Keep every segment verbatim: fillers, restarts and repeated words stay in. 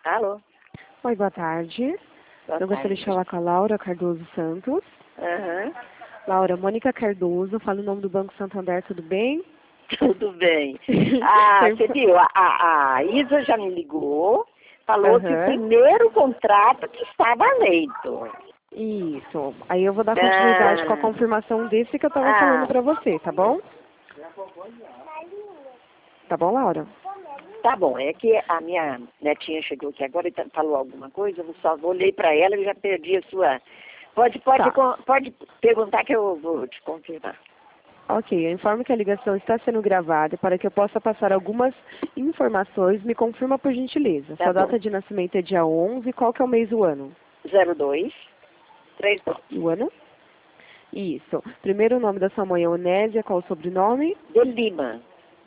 Alô? Oi, boa tarde. Boa Eu gostaria de tarde. falar com a Laura Cardoso Santos. Aham. Laura, Mônica Cardoso, falo em nome do Banco Santander, tudo bem? Tudo bem. Ah, Tem- você viu, a, a, a Isa já me ligou, falou que o Aham. primeiro contrato que está valendo. Isso. Aí eu vou dar continuidade com a Ah, confirmação desse que eu estava falando ah, para você, tá bom? Tá bom, Laura? tá bom, é que a minha netinha chegou aqui agora e tá- falou alguma coisa, eu só vou ler para ela e já perdi a sua... Pode, pode, Tá. con- pode perguntar que eu vou te confirmar. Ok, eu informo que a ligação está sendo gravada para que eu possa passar algumas informações. Me confirma por gentileza. Tá Sua bom. data de nascimento é dia onze, qual que é o mês e o ano? zero dois, três pontos. O ano? Isso. Primeiro nome da sua mãe é Onésia, qual o sobrenome? De Lima,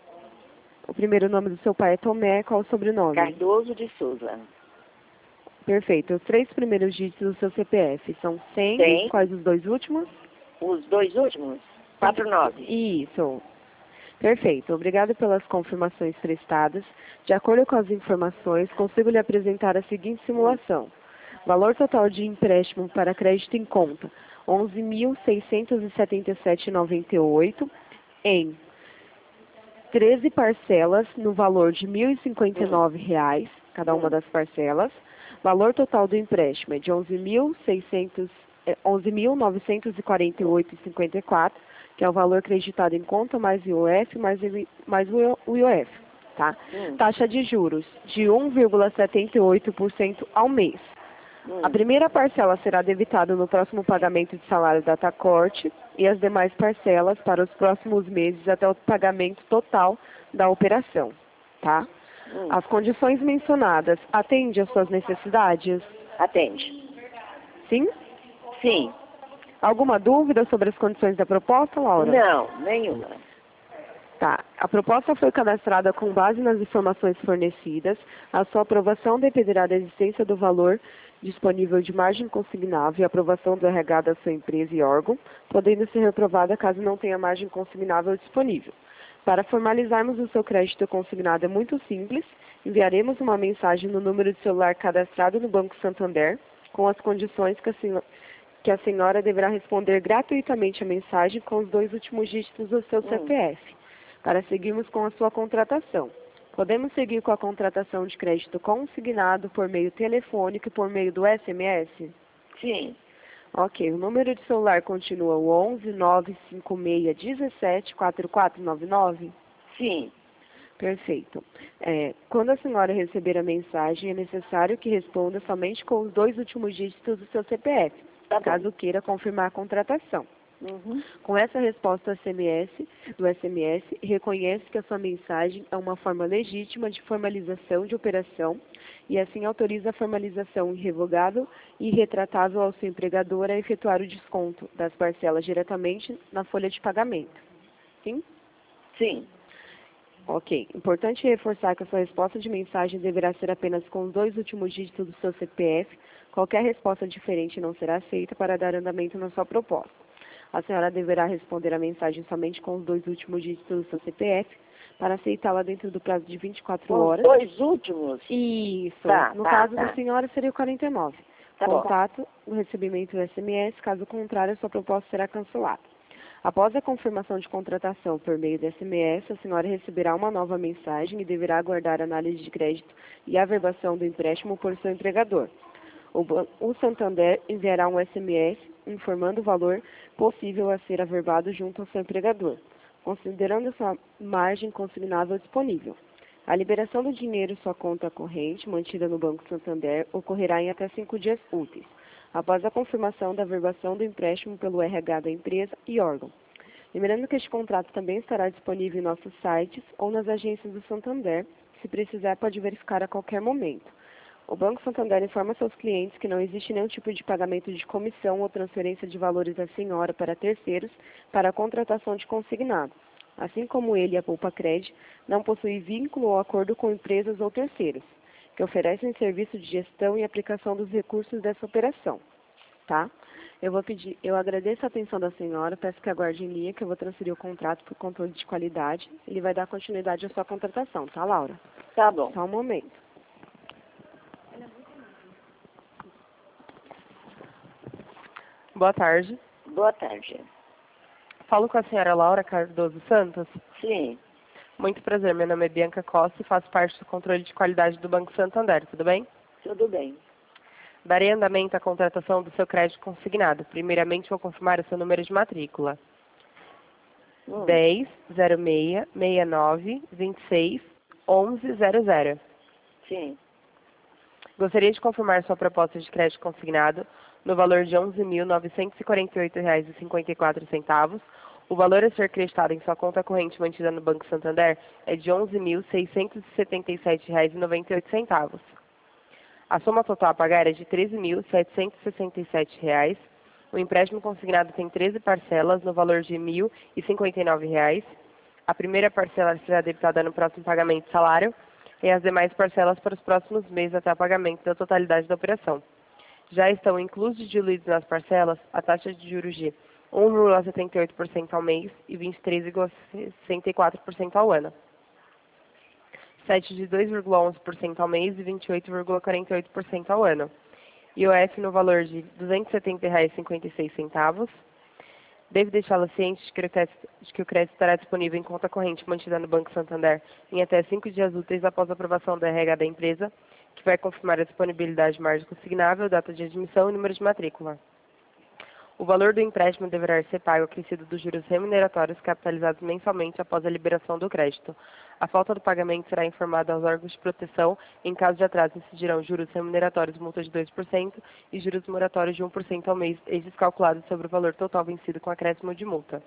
O primeiro nome do seu pai é Tomé, qual o sobrenome? Cardoso de Souza. Perfeito. Os três primeiros dígitos do seu C P F são cem, Tem quais os dois últimos? os dois últimos? quatro nove. Isso. Perfeito. Obrigado pelas confirmações prestadas. De acordo com as informações, consigo lhe apresentar a seguinte simulação. Valor total de empréstimo para crédito em conta, onze mil seiscentos e setenta e sete reais e noventa e oito centavos em treze parcelas no valor de mil e cinquenta e nove reais, cada uma Hum. das parcelas. Valor total do empréstimo é de onze mil seiscentos, eh, onze mil novecentos e quarenta e oito reais e cinquenta e quatro centavos, que é o valor acreditado em conta mais I O F mais, I- mais o I O F, tá? Hum. Taxa de juros de um vírgula setenta e oito por cento ao mês. A Hum. primeira parcela será debitada no próximo pagamento de salário da Tacorte e as demais parcelas para os próximos meses até o pagamento total da operação, tá? Hum. As condições mencionadas atendem às suas necessidades? Atende. Sim? Sim. Alguma dúvida sobre as condições da proposta, Laura? Não, nenhuma. Tá. A proposta foi cadastrada com base nas informações fornecidas. A sua aprovação dependerá da existência do valor disponível de margem consignável e aprovação do R H da sua empresa e órgão, podendo ser reprovada caso não tenha margem consignável disponível. Para formalizarmos o seu crédito consignado é muito simples. Enviaremos uma mensagem no número de celular cadastrado no Banco Santander, com as condições que a senhora, que a senhora deverá responder gratuitamente a mensagem com os dois últimos dígitos do seu Hum. C P F, para seguirmos com a sua contratação. Podemos seguir com a contratação de crédito consignado por meio telefônico e por meio do S M S? Sim. Ok, o número de celular continua o onze nove cinco seis um sete quatro quatro nove nove? Sim. Perfeito. É, quando a senhora receber a mensagem, é necessário que responda somente com os dois últimos dígitos do seu C P F, Tá bom. caso queira confirmar a contratação. Uhum. Com essa resposta S M S, do S M S, reconhece que a sua mensagem é uma forma legítima de formalização de operação e assim autoriza a formalização irrevogável e irretratável ao seu empregador a efetuar o desconto das parcelas diretamente na folha de pagamento. Sim? Sim. Ok. Importante reforçar que a sua resposta de mensagem deverá ser apenas com os dois últimos dígitos do seu C P F. Qualquer resposta diferente não será aceita para dar andamento na sua proposta. A senhora deverá responder a mensagem somente com os dois últimos dígitos do seu C P F para aceitá-la dentro do prazo de vinte e quatro Os horas. dois últimos? Isso. Tá, No tá, caso tá. da senhora seria o quarenta e nove. Tá bom. Contato, o recebimento do S M S, caso contrário, a sua proposta será cancelada. Após a confirmação de contratação por meio do S M S, a senhora receberá uma nova mensagem e deverá aguardar a análise de crédito e averbação do empréstimo por seu empregador. O, ban- o Santander enviará um S M S informando o valor possível a ser averbado junto ao seu empregador, considerando sua margem consignável disponível. A liberação do dinheiro em sua conta corrente, mantida no Banco Santander, ocorrerá em até cinco dias úteis, após a confirmação da averbação do empréstimo pelo R H da empresa e órgão. Lembrando que este contrato também estará disponível em nossos sites ou nas agências do Santander. Se precisar, pode verificar a qualquer momento. O Banco Santander informa seus clientes que não existe nenhum tipo de pagamento de comissão ou transferência de valores da senhora para terceiros para a contratação de consignado. Assim como ele, a Poupa Cred, não possui vínculo ou acordo com empresas ou terceiros, que oferecem serviço de gestão e aplicação dos recursos dessa operação. Tá? Eu vou pedir, eu agradeço a atenção da senhora, peço que aguarde em linha, que eu vou transferir o contrato por controle de qualidade. Ele vai dar continuidade à sua contratação, tá, Laura? Tá bom. Só um momento. Boa tarde. Boa tarde. Falo com a senhora Laura Cardoso Santos. Sim, Muito prazer, meu nome é Bianca Costa e faço parte do controle de qualidade do Banco Santander, tudo bem? tudo bem. Darei andamento à contratação do seu crédito consignado. Primeiramente, vou confirmar o seu número de matrícula. Hum, dez, zero seis, sessenta e nove, vinte e seis, onze, zero zero. sim, Gostaria de confirmar sua proposta de crédito consignado no valor de onze mil novecentos e quarenta e oito reais e cinquenta e quatro centavos. O valor a ser creditado em sua conta corrente mantida no Banco Santander é de onze mil seiscentos e setenta e sete reais e noventa e oito centavos. A soma total a pagar é de treze mil setecentos e sessenta e sete reais. O empréstimo consignado tem treze parcelas no valor de mil e cinquenta e nove reais. A primeira parcela será debitada no próximo pagamento de salário e as demais parcelas para os próximos meses até o pagamento da totalidade da operação. Já estão inclusos e diluídos nas parcelas a taxa de juros de um vírgula setenta e oito por cento ao mês e vinte e três vírgula sessenta e quatro por cento ao ano. sete de dois vírgula onze por cento ao mês e vinte e oito vírgula quarenta e oito por cento ao ano. I O F no valor de duzentos e setenta reais e cinquenta e seis centavos. Deve deixá-la ciente de que, o crédito, de que o crédito estará disponível em conta corrente mantida no Banco Santander em até cinco dias úteis após a aprovação da R H da empresa, que vai confirmar a disponibilidade de margem consignável, data de admissão e número de matrícula. O valor do empréstimo deverá ser pago acrescido dos juros remuneratórios capitalizados mensalmente após a liberação do crédito. A falta do pagamento será informada aos órgãos de proteção. Em caso de atraso, incidirão juros remuneratórios, multa de dois por cento e juros moratórios de um por cento ao mês, estes calculados sobre o valor total vencido com acréscimo de multa.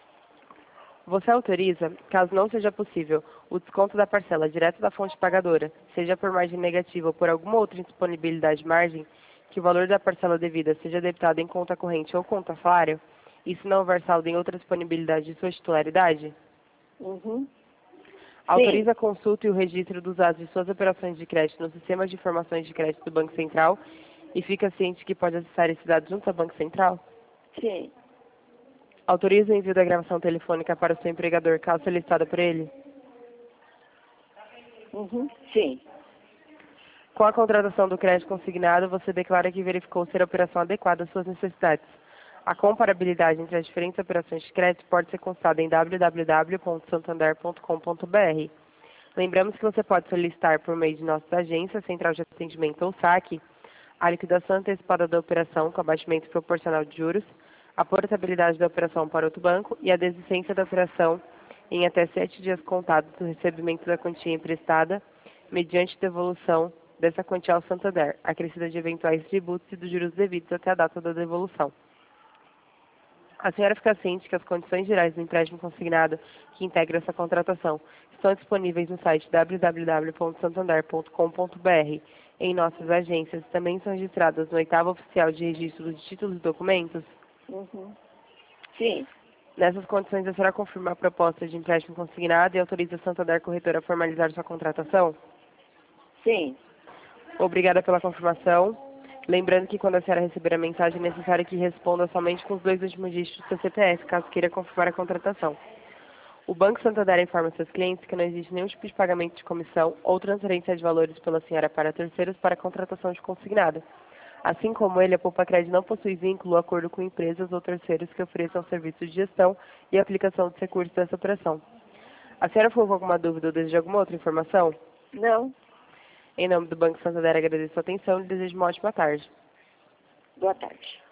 Você autoriza, caso não seja possível, o desconto da parcela direto da fonte pagadora, seja por margem negativa ou por alguma outra indisponibilidade de margem, que o valor da parcela devida seja debitado em conta corrente ou conta salário, e se não houver saldo em outra disponibilidade de sua titularidade? uhum, Autoriza a consulta e o registro dos dados de suas operações de crédito no sistema de informações de crédito do Banco Central e fica ciente que pode acessar esses dados junto ao Banco Central? sim, Autoriza o envio da gravação telefônica para o seu empregador, caso solicitada por ele? uhum, sim, Com a contratação do crédito consignado, você declara que verificou ser a operação adequada às suas necessidades. A comparabilidade entre as diferentes operações de crédito pode ser consultada em w w w ponto santander ponto com ponto b r. Lembramos que você pode solicitar por meio de nossas agências, Central de Atendimento ou saque, a liquidação antecipada da operação com abatimento proporcional de juros, a portabilidade da operação para outro banco e a desistência da operação em até sete dias contados do recebimento da quantia emprestada, mediante devolução dessa quantia ao Santander, acrescida de eventuais tributos e dos juros devidos até a data da devolução. A senhora fica ciente que as condições gerais do empréstimo consignado que integra essa contratação estão disponíveis no site w w w ponto santander ponto com ponto b r. Em nossas agências também são registradas no oitavo oficial de registro de títulos e documentos. uhum, sim, Nessas condições, a senhora confirma a proposta de empréstimo consignado e autoriza a Santander Corretora a formalizar sua contratação? sim, Obrigada pela confirmação. Lembrando que quando a senhora receber a mensagem, é necessário que responda somente com os dois últimos dígitos do seu C P F, caso queira confirmar a contratação. O Banco Santander informa seus clientes que não existe nenhum tipo de pagamento de comissão ou transferência de valores pela senhora para terceiros para a contratação de consignado. Assim como ele, a Poupa Crédito não possui vínculo ou acordo com empresas ou terceiros que ofereçam serviços de gestão e aplicação de recursos dessa operação. A senhora ficou com alguma dúvida ou deseja alguma outra informação? não, Em nome do Banco Santander, agradeço a atenção e desejo uma ótima tarde. boa tarde.